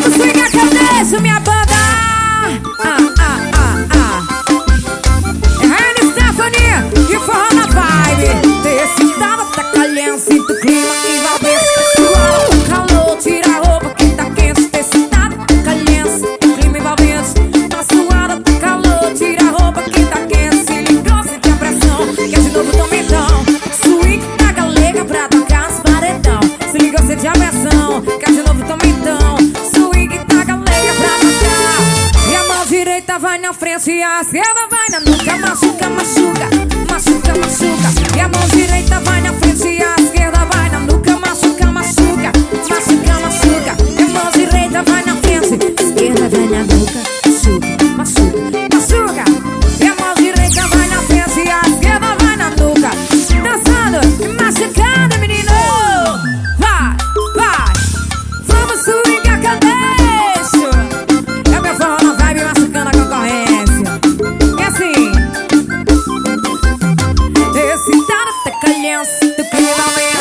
Vamos swingar que eu deixo minha banda. É Raine Stephanie e forró na vibe. Esse tava tá calhando, sinto o clima envolvente. Suado com calor, tira a roupa que tá quente. Esse tava tá calhando, sinto o clima envolvente. Tá suado, tá calor, tira a roupa que tá quente. Se ligou, sente a pressão, que é de novo tomentão. Swing da galega pra tocar nos paredão. Se ligou, sente a pressão, que é de novo tomentão. Swing da galega pra tocar. E a mão direita vai na frente e a esquerda vai na nuca. Machuca, machuca, machuca, machuca. E a mão direita vai na frente e a esquerda vai na nuca. Machuca, machuca, machuca, machuca. E a mão direita vai na frente, a esquerda vai na nuca. Machuca, machuca, machuca. E a mão direita vai na frente e a esquerda vai na nuca. Dançando e machucando, menino. Vai, vai. Vamos swingar que eu deixo. É o meu forró na vibe machucando a concorrência. É assim. Esse cara tá calhando, sinto que não vem.